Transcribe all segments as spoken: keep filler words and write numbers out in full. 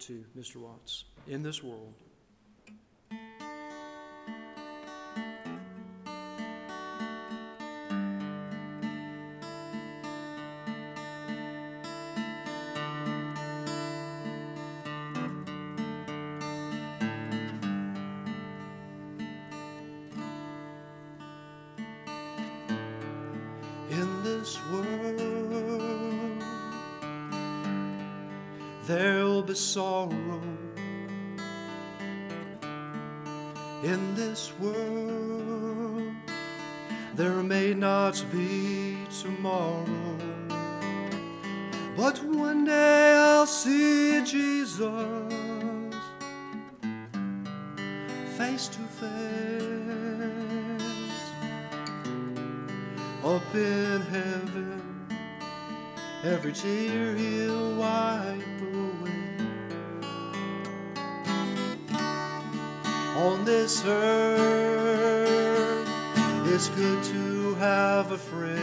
to Mister Watts. In this world. In this world, there'll be sorrow. In this world, there may not be tomorrow. But one day I'll see Jesus face to face. Up in heaven, every tear He'll wipe away. On this earth, it's good to have a friend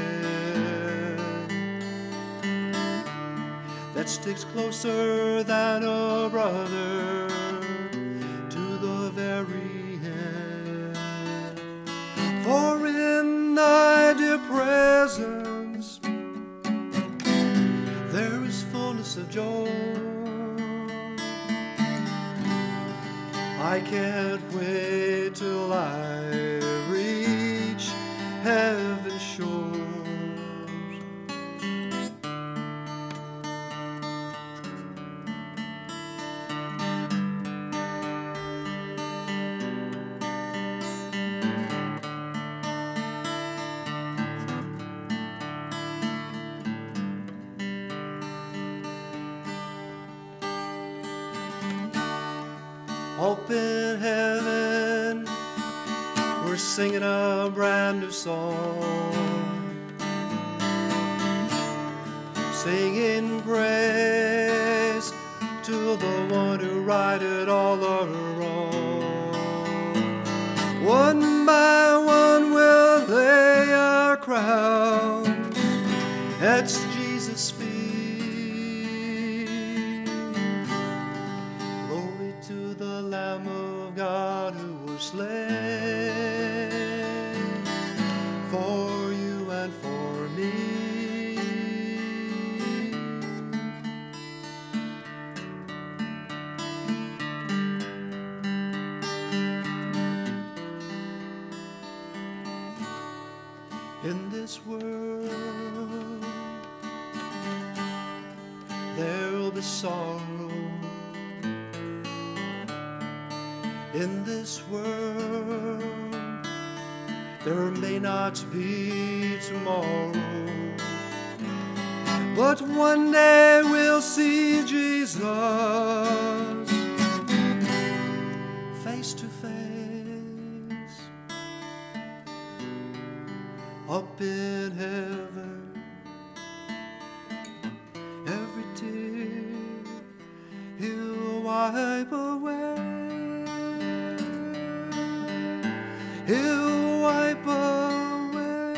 that sticks closer than a brother to the very end. For in thy dear presence there is fullness of joy. I can't wait till I reach heaven's shores. Up in heaven, we're singing a brand new song, singing praise to the one who righted all our wrong. One by one we'll lay our crowns at Jesus' feet. The Lamb of God who was slain for you and for me. In this world, there'll be sorrow. In this world, there may not be tomorrow. But one day we'll see Jesus face to face. Up in heaven, every tear He'll wipe away. He'll wipe away.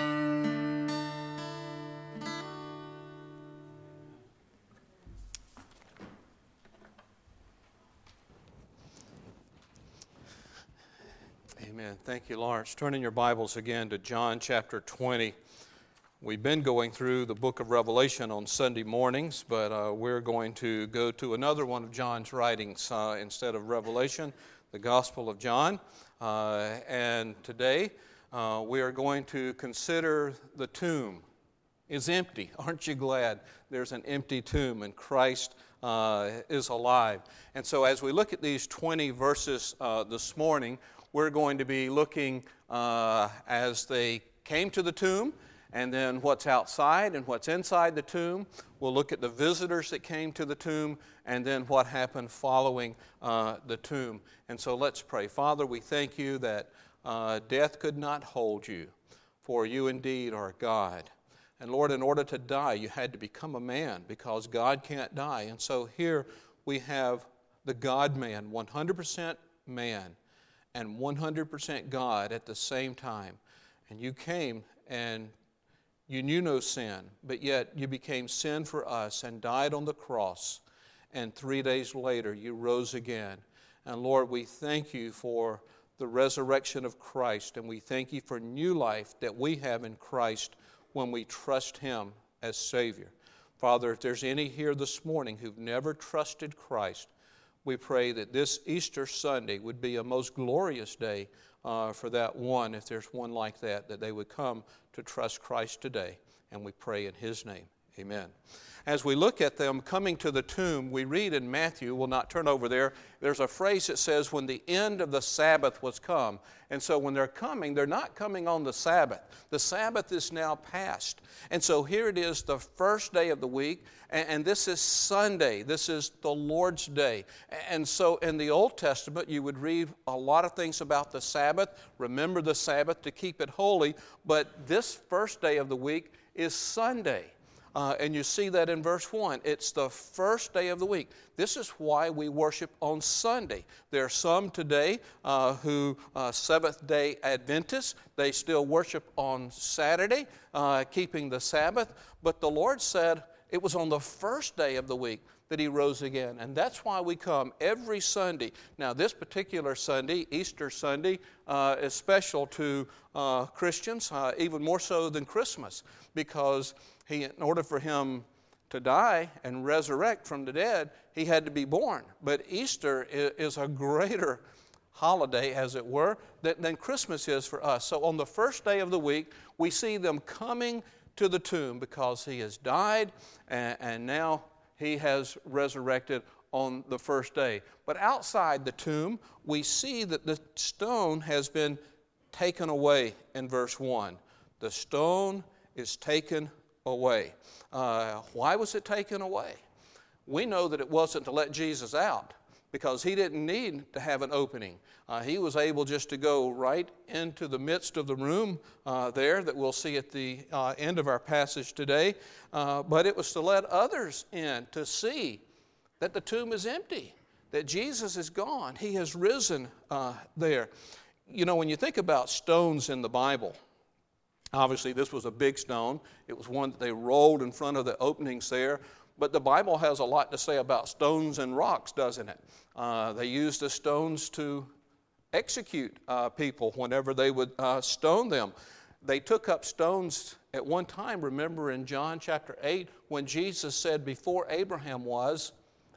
Amen. Thank you, Lawrence. Turn in your Bibles again to John chapter twenty. We've been going through the book of Revelation on Sunday mornings, but uh, we're going to go to another one of John's writings uh, instead of Revelation, the Gospel of John. Uh, and today uh, we are going to consider the tomb is empty. Aren't you glad there's an empty tomb and Christ uh, is alive? And so as we look at these twenty verses uh, this morning, we're going to be looking uh, as they came to the tomb, and then what's outside and what's inside the tomb. We'll look at the visitors that came to the tomb, and then what happened following uh, the tomb. And so let's pray. Father, we thank you that uh, death could not hold you, for you indeed are God. And Lord, in order to die, you had to become a man, because God can't die. And so here we have the God-man, one hundred percent man and one hundred percent God at the same time. And you came and you knew no sin, but yet you became sin for us and died on the cross. and three days later you rose again. And Lord, we thank you for the resurrection of Christ, and we thank you for new life that we have in Christ when we trust him as Savior. Father, if there's any here this morning who've never trusted Christ, we pray that this Easter Sunday would be a most glorious day uh, for that one, if there's one like that, that they would come to trust Christ today. And we pray in his name. Amen. As we look at them coming to the tomb, we read in Matthew, we'll not turn over there, there's a phrase that says, when the end of the Sabbath was come. And so when they're coming, they're not coming on the Sabbath. The Sabbath is now past. And so here it is, the first day of the week, and, and this is Sunday. This is the Lord's Day. And so in the Old Testament, you would read a lot of things about the Sabbath. Remember the Sabbath to keep it holy. But this first day of the week is Sunday. Uh, and you see that in verse one. It's the first day of the week. This is why we worship on Sunday. There are some today uh, who, uh, Seventh-day Adventists, they still worship on Saturday, uh, keeping the Sabbath. But the Lord said it was on the first day of the week that he rose again. And that's why we come every Sunday. Now, this particular Sunday, Easter Sunday, uh, is special to uh, Christians, uh, even more so than Christmas, because he, in order for him to die and resurrect from the dead, he had to be born. But Easter is, is a greater holiday, as it were, than, than Christmas is for us. So on the first day of the week, we see them coming to the tomb because he has died, and, and now he has resurrected on the first day. But outside the tomb, we see that the stone has been taken away in verse one. The stone is taken away. Uh, why was it taken away? We know that it wasn't to let Jesus out, because he didn't need to have an opening. Uh, he was able just to go right into the midst of the room uh, there that we'll see at the uh, end of our passage today. Uh, but it was to let others in to see that the tomb is empty, that Jesus is gone. He has risen uh, there. You know, when you think about stones in the Bible, obviously this was a big stone. It was one that they rolled in front of the openings there. But the Bible has a lot to say about stones and rocks, doesn't it? Uh, they used the stones to execute uh, people whenever they would uh, stone them. They took up stones at one time, remember in John chapter eight, when Jesus said, before Abraham was,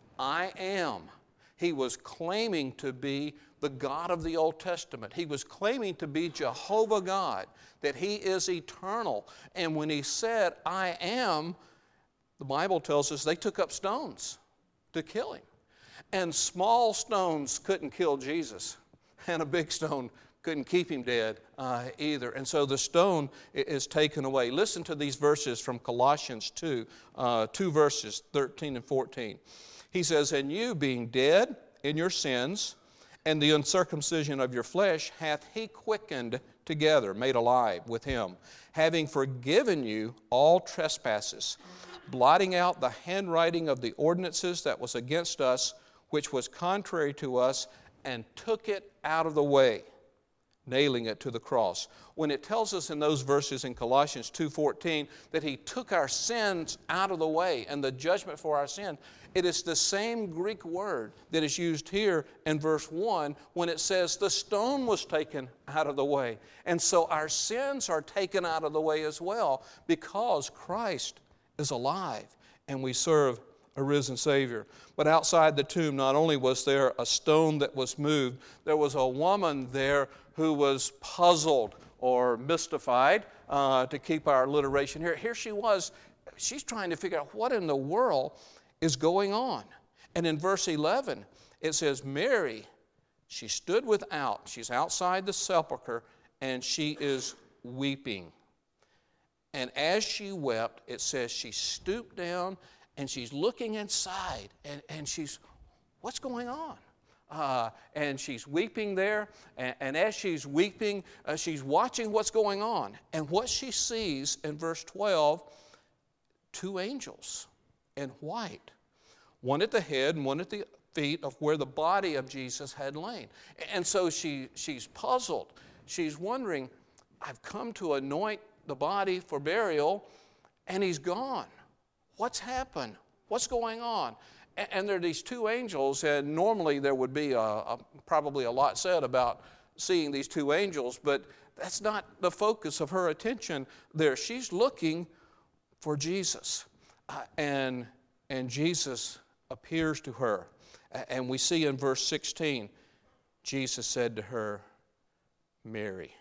I am. He was claiming to be the God of the Old Testament. He was claiming to be Jehovah God, that he is eternal. And when he said, I am, the Bible tells us they took up stones to kill him. And small stones couldn't kill Jesus, and a big stone couldn't keep him dead uh, either. And so the stone is taken away. Listen to these verses from Colossians two, uh, two verses, thirteen and fourteen. He says, and you being dead in your sins and the uncircumcision of your flesh hath he quickened together, made alive with him, having forgiven you all trespasses, blotting out the handwriting of the ordinances that was against us, which was contrary to us, and took it out of the way, nailing it to the cross. When it tells us in those verses in Colossians two fourteen that he took our sins out of the way and the judgment for our sin, it is the same Greek word that is used here in verse one when it says the stone was taken out of the way. And so our sins are taken out of the way as well, because Christ is alive and we serve a risen Savior. But outside the tomb, not only was there a stone that was moved, there was a woman there who was puzzled or mystified, uh, to keep our alliteration here. Here she was, she's trying to figure out what in the world is going on. And in verse eleven, it says, Mary, she stood without, she's outside the sepulcher, and she is weeping. And as she wept, it says she stooped down and she's looking inside, and, and she's, what's going on? Uh, and she's weeping there, and, and as she's weeping, uh, she's watching what's going on. And what she sees in verse twelve, two angels in white, one at the head and one at the feet of where the body of Jesus had lain. And so she she's puzzled. She's wondering, I've come to anoint the body for burial, and he's gone. What's happened? What's going on? And there are these two angels, and normally there would be a, a, probably a lot said about seeing these two angels, but that's not the focus of her attention there. She's looking for Jesus, uh, and, and Jesus appears to her. And we see in verse sixteen, Jesus said to her, Mary.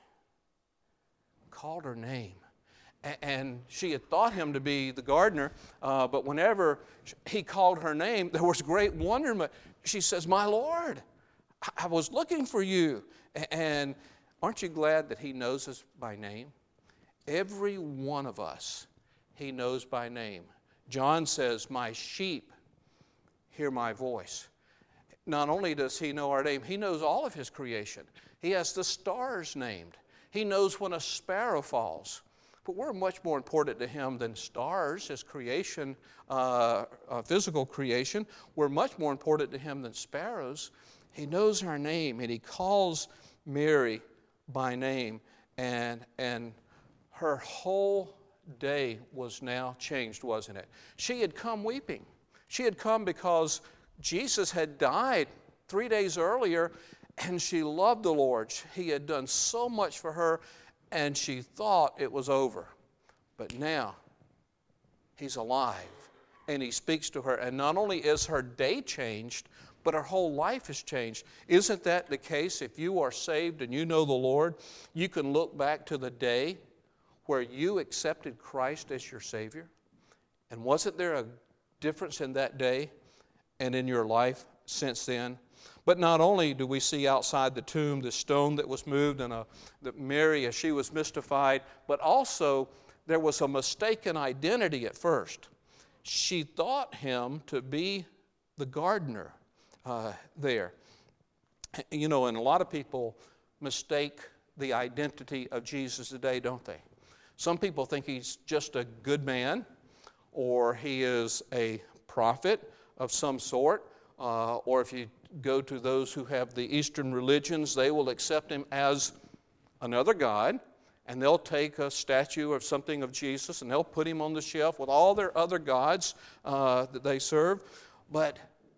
Called her name. And she had thought him to be the gardener, uh, but whenever he called her name, there was great wonderment. She says, my Lord, I was looking for you. And aren't you glad that he knows us by name? Every one of us, he knows by name. John says, my sheep hear my voice. Not only does he know our name, he knows all of his creation. He has the stars named. He knows when a sparrow falls. But we're much more important to him than stars as creation, uh, uh, physical creation. We're much more important to him than sparrows. He knows our name, and he calls Mary by name. And, and her whole day was now changed, wasn't it? She had come weeping. She had come because Jesus had died three days earlier, and she loved the Lord. He had done so much for her, and she thought it was over. But now, he's alive, and he speaks to her. And not only is her day changed, but her whole life has changed. Isn't that the case? If you are saved and you know the Lord, you can look back to the day where you accepted Christ as your Savior. And wasn't there a difference in that day and in your life since then? But not only do we see outside the tomb the stone that was moved and a, that Mary, as she was mystified, but also there was a mistaken identity at first. She thought him to be the gardener uh, there. You know, and a lot of people mistake the identity of Jesus today, don't they? Some people think he's just a good man, or he is a prophet of some sort, uh, or if you go to those who have the Eastern religions, they will accept him as another God, and they'll take a statue or something of Jesus and they'll put him on the shelf with all their other gods uh, that they serve. But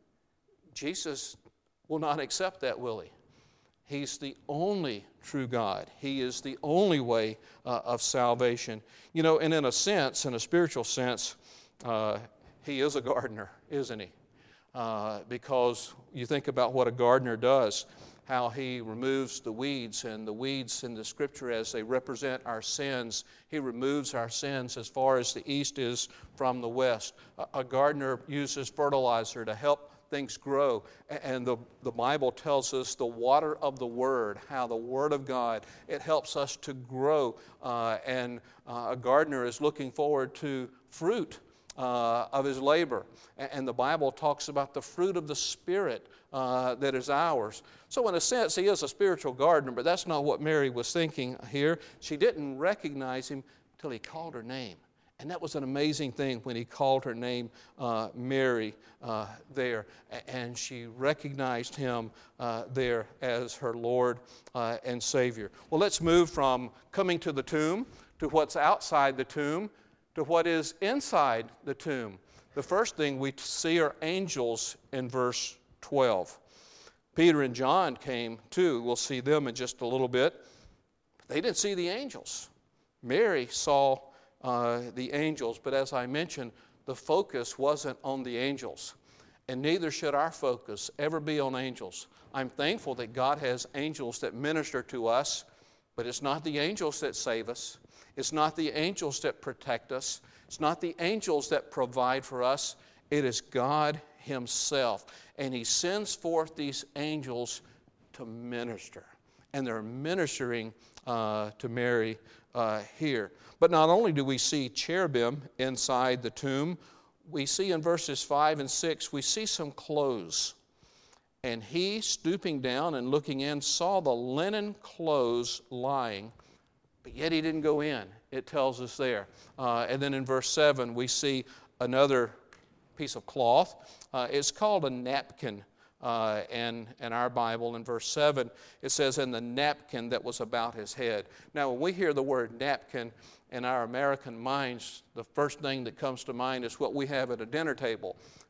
Jesus will not accept that, will he? He's the only true God. He is the only way uh, of salvation. You know, and in a sense, in a spiritual sense, uh, he is a gardener, isn't he? Uh, because you think about what a gardener does, how he removes the weeds, and the weeds in the Scripture as they represent our sins. He removes our sins as far as the east is from the west. A, a gardener uses fertilizer to help things grow. And the, the Bible tells us the water of the Word, how the Word of God, it helps us to grow. Uh, and uh, a gardener is looking forward to fruit Uh, of his labor. And the Bible talks about the fruit of the Spirit uh, that is ours. So in a sense, he is a spiritual gardener, but that's not what Mary was thinking here. She didn't recognize him till he called her name. And that was an amazing thing when he called her name uh, Mary uh, there. And she recognized him uh, there as her Lord uh, and Savior. Well, let's move from coming to the tomb to what's outside the tomb to what is inside the tomb. The first thing we see are angels in verse twelve. Peter and John came too. We'll see them in just a little bit. They didn't see the angels. Mary saw uh, the angels, but as I mentioned, the focus wasn't on the angels. And neither should our focus ever be on angels. I'm thankful that God has angels that minister to us, but it's not the angels that save us. It's not the angels that protect us. It's not the angels that provide for us. It is God himself. And he sends forth these angels to minister. And they're ministering uh, to Mary uh, here. But not only do we see cherubim inside the tomb, we see in verses five and six, we see some clothes. And he, stooping down and looking in, saw the linen clothes lying, but yet he didn't go in, it tells us there. Uh, and then in verse seven, we see another piece of cloth. Uh, it's called a napkin. Uh, and in our Bible, in verse seven, it says, "And the napkin that was about his head." Now, when we hear the word napkin in our American minds, the first thing that comes to mind is what we have at a dinner table.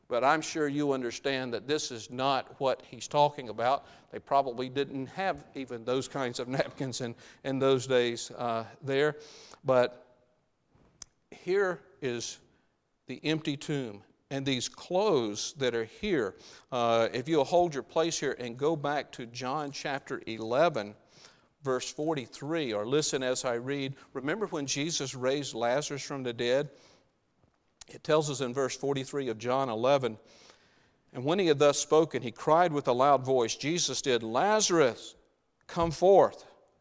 But I'm sure you understand that this is not what he's talking about. They probably didn't have even those kinds of napkins in, in those days uh, there. But here is the empty tomb. And these clothes that are here, uh, if you'll hold your place here and go back to John chapter eleven, verse forty-three, or listen as I read. Remember when Jesus raised Lazarus from the dead? It tells us in verse forty-three of John eleven, and when he had thus spoken, he cried with a loud voice, Jesus did, Lazarus, come forth.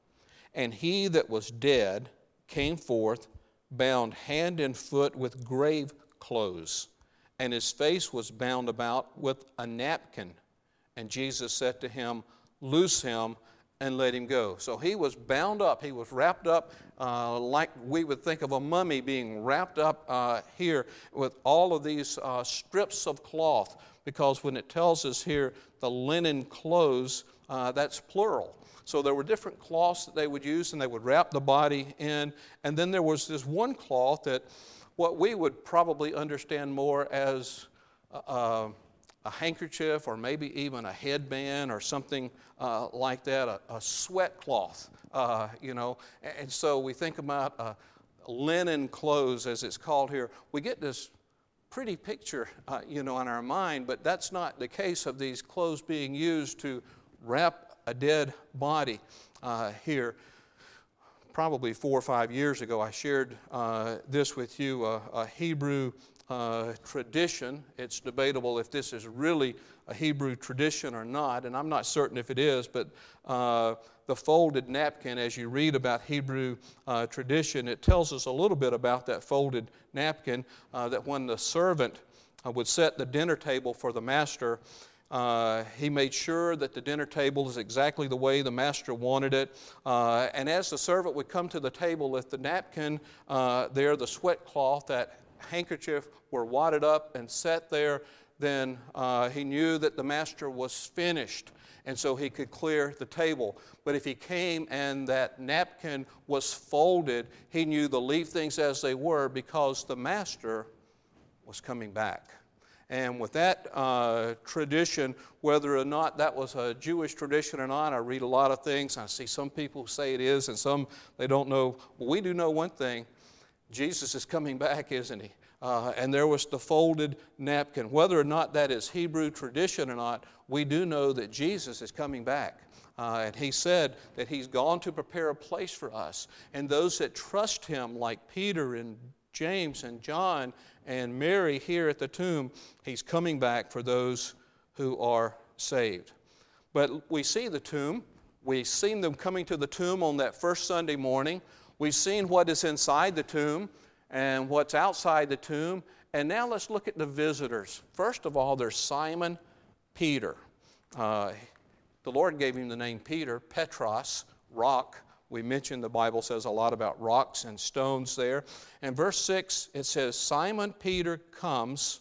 And he that was dead came forth, bound hand and foot with grave clothes, and his face was bound about with a napkin. And Jesus said to him, loose him and let him go. So he was bound up. He was wrapped up uh, like we would think of a mummy being wrapped up uh, here with all of these uh, strips of cloth, because when it tells us here the linen clothes, uh, that's plural. So there were different cloths that they would use, and they would wrap the body in. And then there was this one cloth that what we would probably understand more as a, a handkerchief, or maybe even a headband or something uh, like that, a, a sweat cloth, uh, you know. And so we think about uh, linen clothes, as it's called here. We get this pretty picture, uh, you know, in our mind, but that's not the case of these clothes being used to wrap a dead body uh, here. Probably four or five years ago, I shared uh, this with you, uh, a Hebrew uh, tradition. It's debatable if this is really a Hebrew tradition or not, and I'm not certain if it is, but uh, the folded napkin, as you read about Hebrew uh, tradition, it tells us a little bit about that folded napkin, uh, that when the servant uh, would set the dinner table for the master, Uh, he made sure that the dinner table is exactly the way the master wanted it. Uh, and as the servant would come to the table, if the napkin uh, there, the sweat cloth, that handkerchief were wadded up and set there, then uh, he knew that the master was finished, and so he could clear the table. But if he came and that napkin was folded, he knew to leave things as they were, because the master was coming back. And with that uh, tradition, whether or not that was a Jewish tradition or not, I read a lot of things. I see some people say it is, and some they don't know. But we do know one thing: Jesus is coming back, isn't he? Uh, and there was the folded napkin. Whether or not that is Hebrew tradition or not, we do know that Jesus is coming back. Uh, and he said that he's gone to prepare a place for us. And those that trust him, like Peter and James and John and Mary here at the tomb, he's coming back for those who are saved. But we see the tomb. We've seen them coming to the tomb on that first Sunday morning. We've seen what is inside the tomb and what's outside the tomb. And now let's look at the visitors. First of all, there's Simon Peter. Uh, the Lord gave him the name Peter, Petros, rock. We mentioned the Bible says a lot about rocks and stones there. And verse six, it says, Simon Peter comes,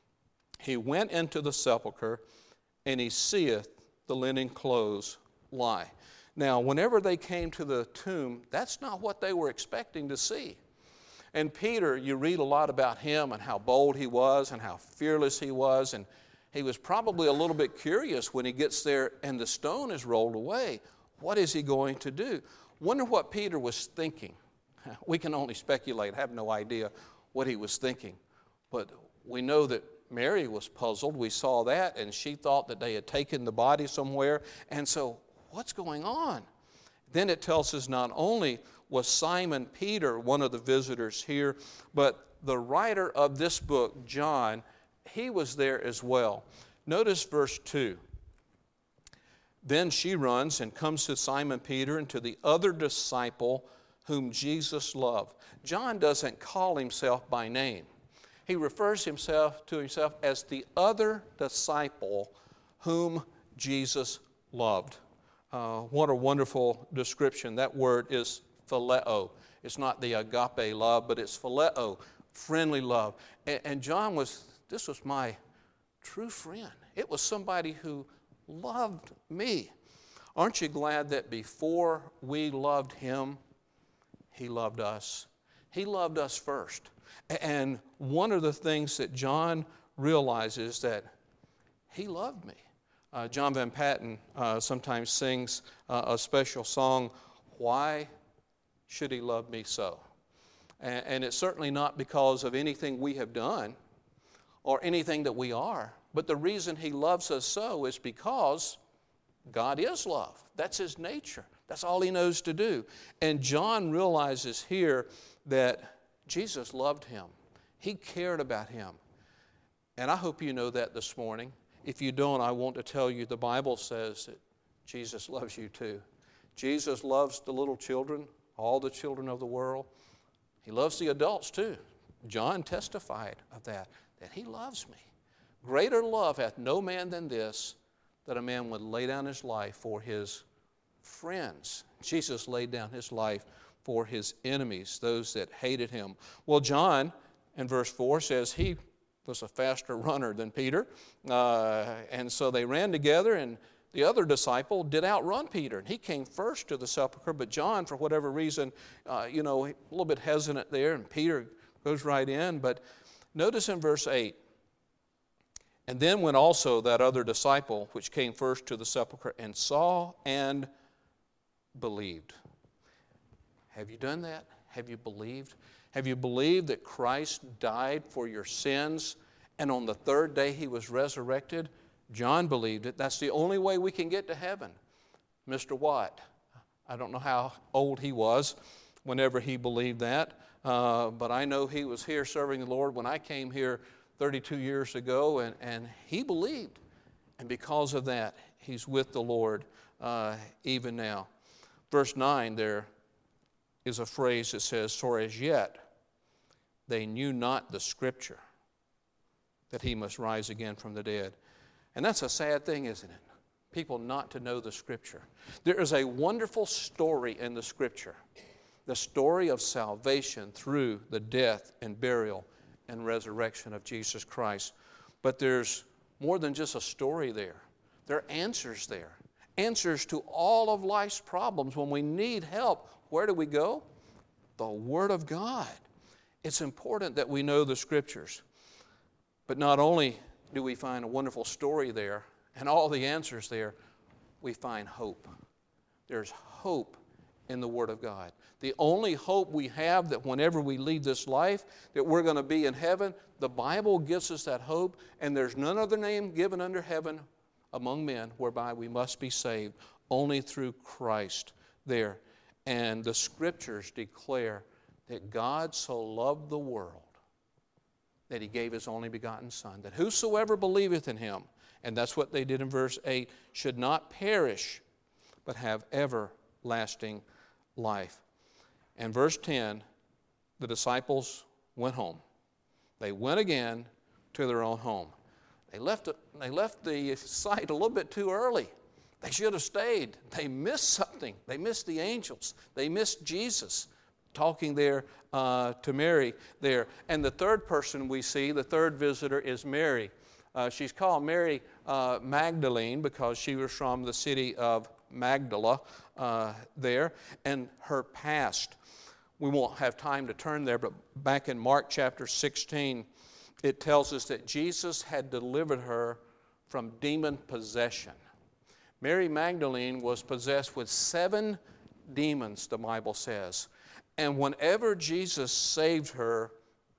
he went into the sepulchre, and he seeth the linen clothes lie. Now, whenever they came to the tomb, that's not what they were expecting to see. And Peter, you read a lot about him and how bold he was and how fearless he was, and he was probably a little bit curious when he gets there and the stone is rolled away. What is he going to do? Wonder what Peter was thinking. We can only speculate, have no idea what he was thinking. But we know that Mary was puzzled. We saw that, and she thought that they had taken the body somewhere. And so, what's going on? Then it tells us not only was Simon Peter one of the visitors here, but the writer of this book, John, he was there as well. Notice verse two. Then she runs and comes to Simon Peter and to the other disciple whom Jesus loved. John doesn't call himself by name. He refers himself to himself as the other disciple whom Jesus loved. Uh, what a wonderful description. That word is phileo. It's not the agape love, but it's phileo, friendly love. And, and John was, this was my true friend. It was somebody who loved me. Aren't you glad that before we loved him, he loved us? He loved us first. And one of the things that John realizes that he loved me. Uh, John Van Patten uh, sometimes sings uh, a special song, Why Should He Love Me So? And, and it's certainly not because of anything we have done or anything that we are, but the reason he loves us so is because God is love. That's his nature. That's all he knows to do. And John realizes here that Jesus loved him. He cared about him. And I hope you know that this morning. If you don't, I want to tell you the Bible says that Jesus loves you too. Jesus loves the little children, all the children of the world. He loves the adults too. John testified of that, that he loves me. Greater love hath no man than this, that a man would lay down his life for his friends. Jesus laid down his life for his enemies, those that hated him. Well, John, in verse four, says he was a faster runner than Peter. Uh, and so they ran together, and the other disciple did outrun Peter. And he came first to the sepulcher, but John, for whatever reason, uh, you know, a little bit hesitant there, and Peter goes right in. But notice in verse eight, and then went also that other disciple, which came first to the sepulcher, and saw and believed. Have you done that? Have you believed? Have you believed that Christ died for your sins, and on the third day he was resurrected? John believed it. That's the only way we can get to heaven. Mister Watt, I don't know how old he was whenever he believed that, uh, but I know he was here serving the Lord when I came here thirty-two years ago, and, and he believed. And because of that, he's with the Lord uh, even now. Verse nine there is a phrase that says, for as yet they knew not the Scripture, that he must rise again from the dead. And that's a sad thing, isn't it? People not to know the Scripture. There is a wonderful story in the Scripture, the story of salvation through the death and burial and resurrection of Jesus Christ. But there's more than just a story there. There are answers there. Answers to all of life's problems. When we need help, where do we go? The Word of God. It's important that we know the Scriptures. But not only do we find a wonderful story there and all the answers there, we find hope. There's hope in the Word of God. The only hope we have that whenever we leave this life, that we're going to be in heaven, the Bible gives us that hope, and there's none other name given under heaven among men whereby we must be saved, only through Christ there. And the Scriptures declare that God so loved the world that he gave his only begotten Son, that whosoever believeth in him, and that's what they did in verse eight, should not perish, but have everlasting life. And verse ten, the disciples went home. They went again to their own home. They left, they left the site a little bit too early. They should have stayed. They missed something. They missed the angels. They missed Jesus talking there uh, to Mary there. And the third person we see, the third visitor, is Mary. Uh, she's called Mary uh, Magdalene because she was from the city of Magdala uh, there. And her past, we won't have time to turn there, but back in Mark chapter sixteen, it tells us that Jesus had delivered her from demon possession. Mary Magdalene was possessed with seven demons, the Bible says. And whenever Jesus saved her,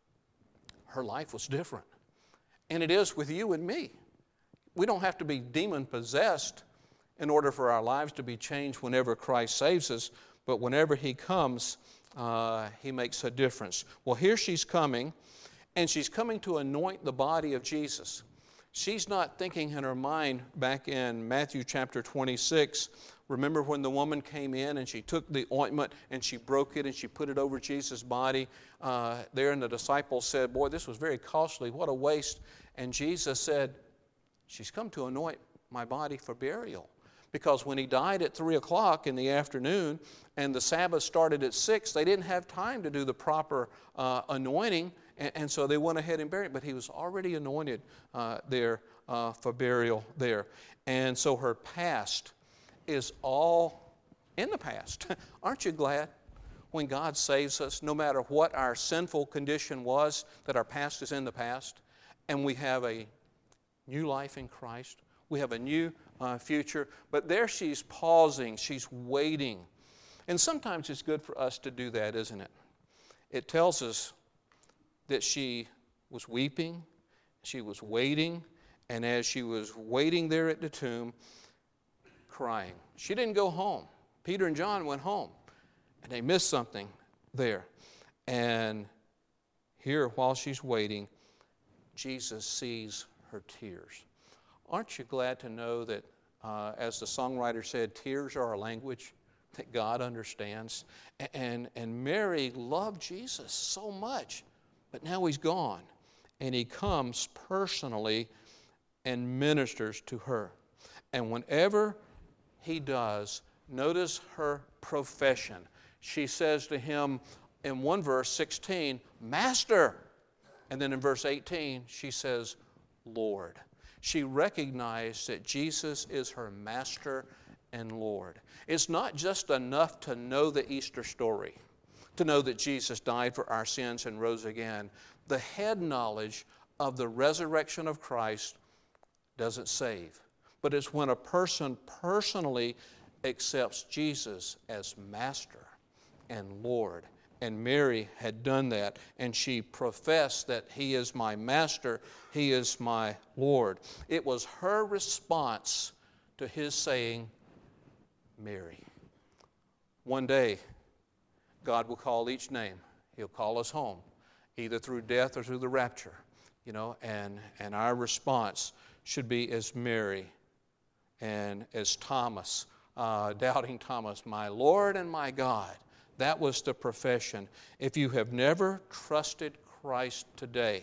her life was different. And it is with you and me. We don't have to be demon-possessed in order for our lives to be changed whenever Christ saves us, but whenever he comes, uh, he makes a difference. Well, here she's coming, and she's coming to anoint the body of Jesus. She's not thinking in her mind back in Matthew chapter twenty-six. Remember when the woman came in and she took the ointment and she broke it and she put it over Jesus' body uh, there, and the disciples said, boy, this was very costly. What a waste. And Jesus said, she's come to anoint my body for burial. Because when he died at three o'clock in the afternoon and the Sabbath started at six, they didn't have time to do the proper uh, anointing, and, and so they went ahead and buried. But he was already anointed uh, there uh, for burial there. And so her past is all in the past. Aren't you glad when God saves us, no matter what our sinful condition was, that our past is in the past? and we have a new life in Christ. We have a new uh, future. But there she's pausing. She's waiting. And sometimes it's good for us to do that, isn't it? It tells us that she was weeping. She was waiting. And as she was waiting there at the tomb, crying. She didn't go home. Peter and John went home. And they missed something there. And here, while she's waiting, Jesus sees her tears. Aren't you glad to know that, uh, as the songwriter said, tears are a language that God understands? And, and Mary loved Jesus so much, but now he's gone. And he comes personally and ministers to her. And whenever he does, notice her profession. She says to him in one verse, sixteen, Master. And then in verse eighteen, she says, Lord. She recognized that Jesus is her Master and Lord. It's not just enough to know the Easter story, to know that Jesus died for our sins and rose again. The head knowledge of the resurrection of Christ doesn't save. But it's when a person personally accepts Jesus as Master and Lord. And Mary had done that, and she professed that he is my Master, he is my Lord. It was her response to his saying, Mary. One day, God will call each name. He'll call us home, either through death or through the rapture. You know, and, and our response should be as Mary and as Thomas, uh, doubting Thomas, my Lord and my God. That was the profession. If you have never trusted Christ today,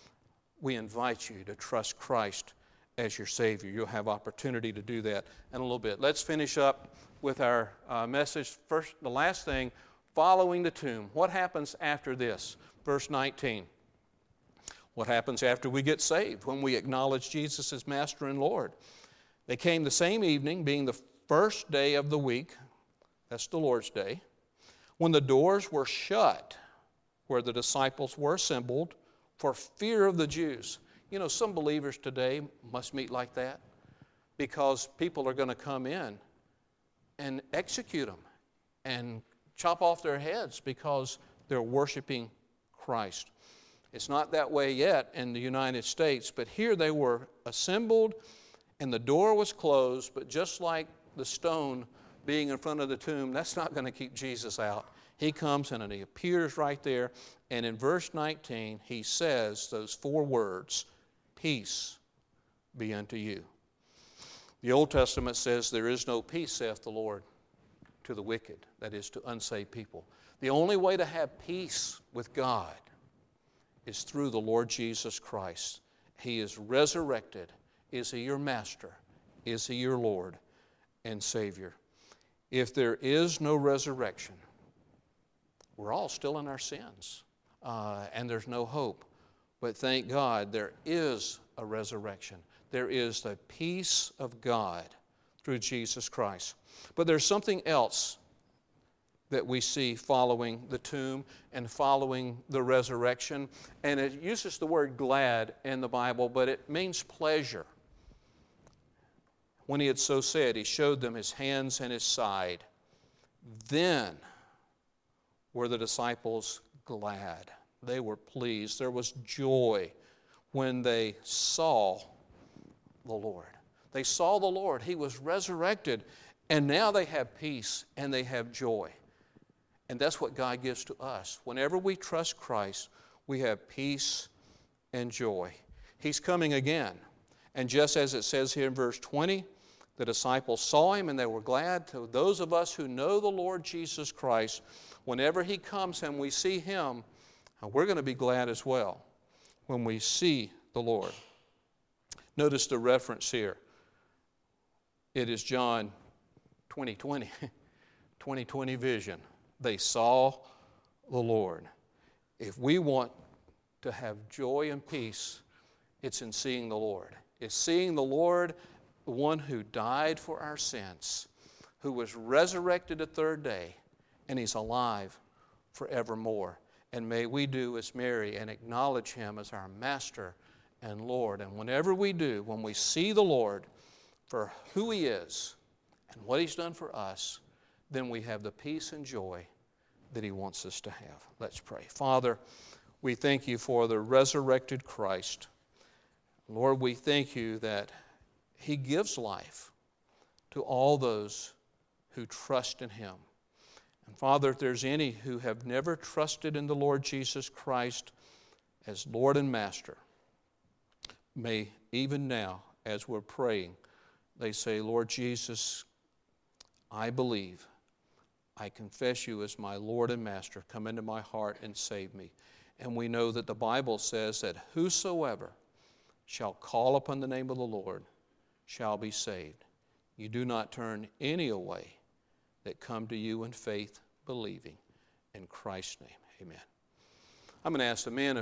we invite you to trust Christ as your Savior. You'll have opportunity to do that in a little bit. Let's finish up with our uh, message. First, the last thing, following the tomb. What happens after this? Verse nineteen. What happens after we get saved, when we acknowledge Jesus as Master and Lord? They came the same evening, being the first day of the week. That's the Lord's Day. When the doors were shut, where the disciples were assembled, for fear of the Jews. You know, some believers today must meet like that because people are going to come in and execute them and chop off their heads because they're worshiping Christ. It's not that way yet in the United States, but here they were assembled and the door was closed, but just like the stone being in front of the tomb, that's not going to keep Jesus out. He comes and he appears right there, and in verse nineteen, he says those four words, peace be unto you. The Old Testament says there is no peace, saith the Lord, to the wicked, that is, to unsaved people. The only way to have peace with God is through the Lord Jesus Christ. He is resurrected. Is He your Master? Is He your Lord and Savior? If there is no resurrection, we're all still in our sins, uh, and there's no hope. But thank God there is a resurrection. There is the peace of God through Jesus Christ. But there's something else that we see following the tomb and following the resurrection. And it uses the word glad in the Bible, but it means pleasure. When he had so said, he showed them his hands and his side. Then were the disciples glad. They were pleased. There was joy when they saw the Lord. They saw the Lord. He was resurrected. And now they have peace and they have joy. And that's what God gives to us. Whenever we trust Christ, we have peace and joy. He's coming again. And just as it says here in verse twenty, the disciples saw him and they were glad. To those of us who know the Lord Jesus Christ, whenever he comes and we see him, we're going to be glad as well when we see the Lord. Notice the reference here. It is John twenty twenty, twenty twenty vision. They saw the Lord. If we want to have joy and peace, it's in seeing the Lord. It's seeing the Lord, the one who died for our sins, who was resurrected the third day, and he's alive forevermore. And may we do as Mary and acknowledge him as our Master and Lord. And whenever we do, when we see the Lord for who He is and what He's done for us, then we have the peace and joy that He wants us to have. Let's pray. Father, we thank You for the resurrected Christ. Lord, we thank You that He gives life to all those who trust in Him. And Father, if there's any who have never trusted in the Lord Jesus Christ as Lord and Master, may even now, as we're praying, they say, Lord Jesus, I believe. I confess You as my Lord and Master. Come into my heart and save me. And we know that the Bible says that whosoever shall call upon the name of the Lord shall be saved. You do not turn any away that come to You in faith, believing. In Christ's name, amen. I'm going to ask the men